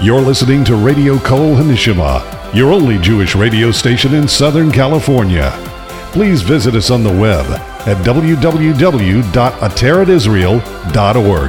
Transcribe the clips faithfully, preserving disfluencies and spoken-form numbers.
You're listening to Radio Kol Hanishima, your only Jewish radio station in Southern California. Please visit us on the web at w w w dot ateret israel dot org.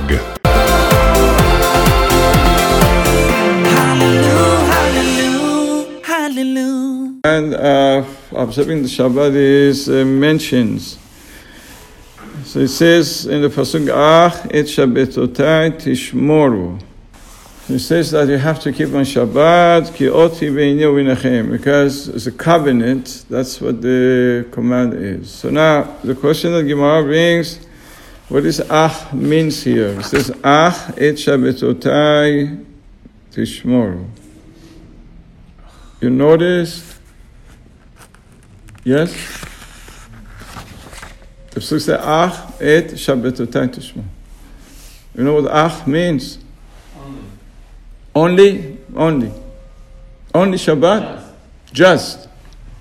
And uh, observing the Shabbat is uh, mentions. So it says in the pasuk, "Ach et shabbatotai tishmoru." It says that you have to keep on Shabbat, ki oti beini u'beinechem, because it's a covenant. That's what the command is. So now the question that Gemara brings, what does "ach" means here? It says, "Ach et shabbatotai tishmoru." You noticed? Yes? The pasuk says, "Ach et shabbatotai tishmoru." You know what "ach" means? Only, only, only Shabbat, just. just.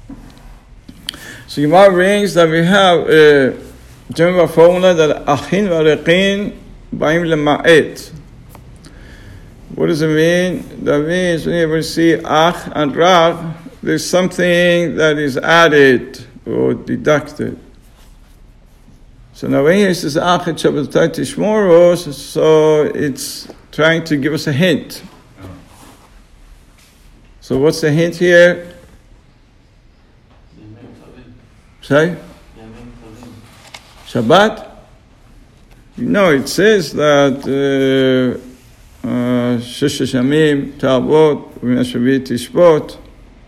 So Gemara brings that we have a general formula that achin v'arekin ba'im lema'et. What does it mean? That means when you ever see ach and rav, there's something that is added or deducted. So now when he says ach et shabbatai tishmoru, so it's trying to give us a hint. So what's the hint here? Say? Shabbat? No, it says that Shesh Shamim, Ta'avot, U'minashavit Tishbot.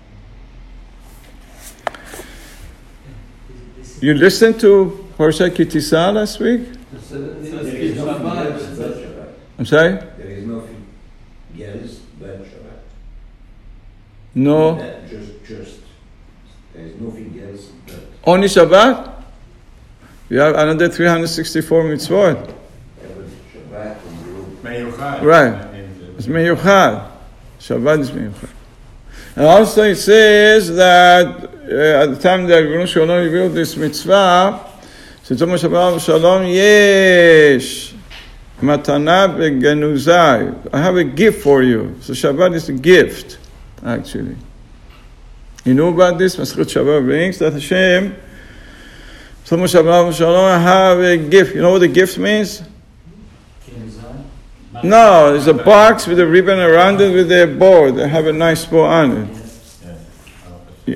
You listened to Parshat Ki Tisa last week? I'm sorry? There is no yes, but Shabbat. No. That just, just. There is nothing else but. Only Shabbat? You have another three hundred sixty-four mitzvot. Shabbat and Meyuchad. Right. It's Meyuchad. Shabbat is Meyuchad. And also it says that uh, at the time that Ribbono Shel Olam revealed this mitzvah, so Tzom Shabbat Shalom Yesh Matana Begenuzai. I have a gift for you. So Shabbat is a gift. Actually, you know about this? Masechet Shabbat brings that Hashem, Tzom Shabbat Shalom, have a gift. You know what the gift means? No, it's a box with a ribbon around it with a bow. They have a nice bow on it. Yeah,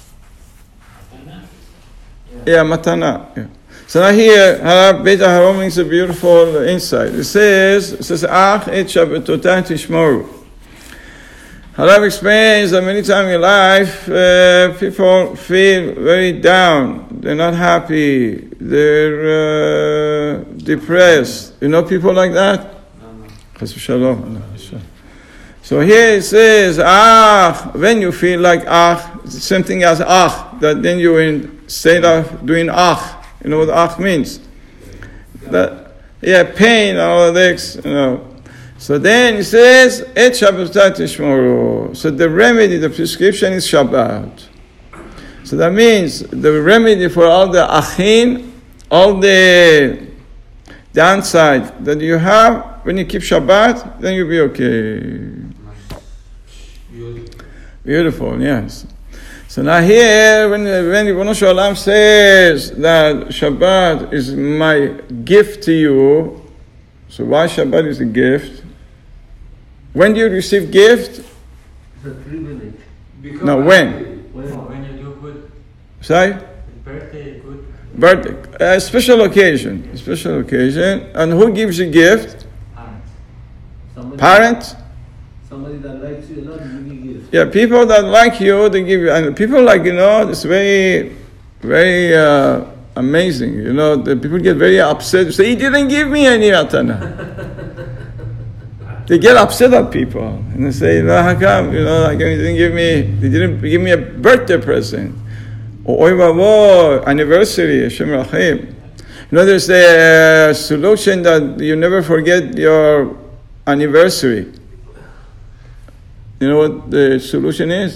yeah matana. Yeah. So now here, Beit HaHaron brings a beautiful insight. It says, it says, Ach et shabbatotai tishmoru. Halav explains that many times in life, uh, people feel very down. They're not happy. They're uh, depressed. You know people like that? No. So here it says, ah, when you feel like ah, it's the same thing as ah, that then you're in state of doing ah. You know what ah means? That, yeah, pain and all of this, you know. So then he says, Et Shabbatai Tishmoru. So the remedy, the prescription is Shabbat. So that means the remedy for all the achin, all the downside that you have, when you keep Shabbat, then you'll be okay. Beautiful, Beautiful yes. So now here, when, when Ribbono Shel Olam says that Shabbat is my gift to you, so why Shabbat is a gift? When do you receive gift? It's a privilege. Because no, when? When, when you do good. Sorry? Birthday, good. Birthday. A special occasion. A special occasion. And who gives you gift? Parents. Somebody, Parents? Somebody that likes you a lot, you give gift. Yeah, people that like you, they give you. And people like, you know, it's very, very uh, amazing. You know, the people get very upset. They say, he didn't give me any atana. They get upset at people and they say, no, how come? You know, like, he didn't give me, they didn't give me a birthday present. Or oy vavo, anniversary, Hashem Rachim. You know, there's a solution that you never forget your anniversary. You know what the solution is?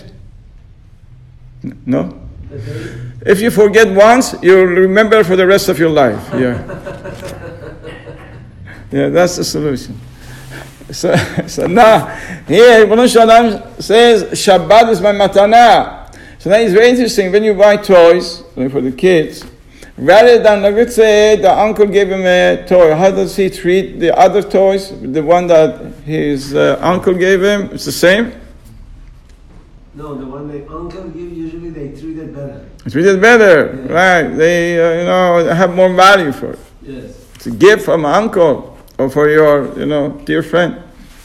No? If you forget once, you'll remember for the rest of your life. Yeah. Yeah, that's the solution. So, so now, here, Ribono Shel Olam says, Shabbat is my matana. So now it's very interesting, when you buy toys, like for the kids, rather than, like let's say, the uncle gave him a toy, how does he treat the other toys? The one that his uh, uncle gave him, it's the same? No, the one the uncle give, usually they treat it better. Treat it better, Yeah. right? They, uh, you know, have more value for it. Yes. It's a gift from an uncle or for your, you know, dear friend.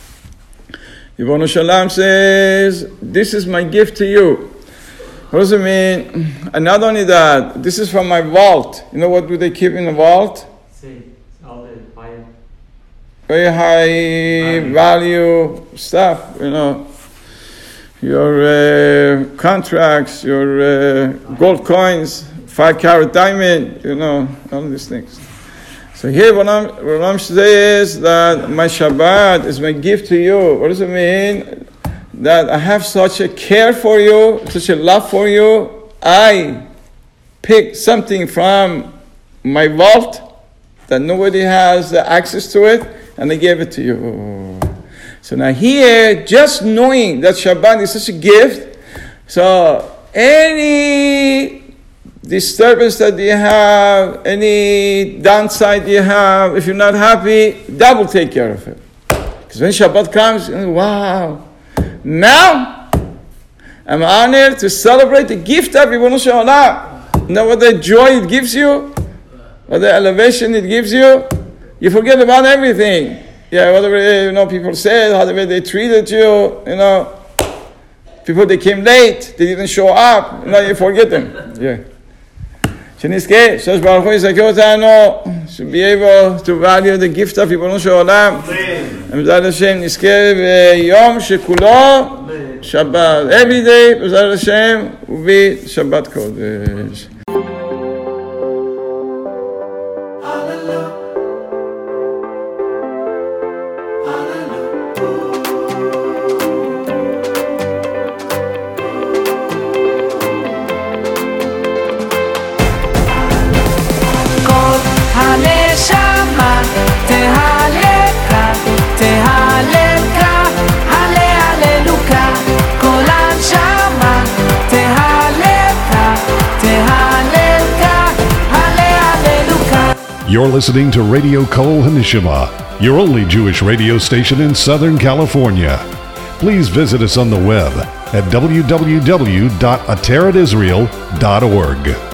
Ribono Shel Olam says, this is my gift to you. What does it mean? And not only that, this is from my vault. You know what do they keep in the vault? Say, all the fire. Very high Value. value stuff, you know. Your uh, contracts, your uh, gold coins, five carat diamond, you know, all these things. So here Ribono Shel Olam says that my Shabbat is my gift to you. What does it mean? That I have such a care for you, such a love for you. I picked something from my vault that nobody has access to it, and I gave it to you. So now here, just knowing that Shabbat is such a gift, so any disturbance that you have, any downside you have, if you're not happy, that will take care of it. Because when Shabbat comes, wow, now I'm honored to celebrate the gift of Ribono Shel Olam. You know what the joy it gives you? What the elevation it gives you? You forget about everything. Yeah, whatever, you know, people said, how they treated you, you know. People, they came late, they didn't show up, you know, you forget them. Yeah. שנזכה, שיש ברוך הוא יזכה אותנו, to be able to value the gift of ריבונו של עולם. ובעזרת השם נזכה ביום שכולו שבת. Every day, בעזרת השם, ובי שבת קודש. You're listening to Radio Kol Hanishima, your only Jewish radio station in Southern California. Please visit us on the web at w w w dot ateret israel dot org.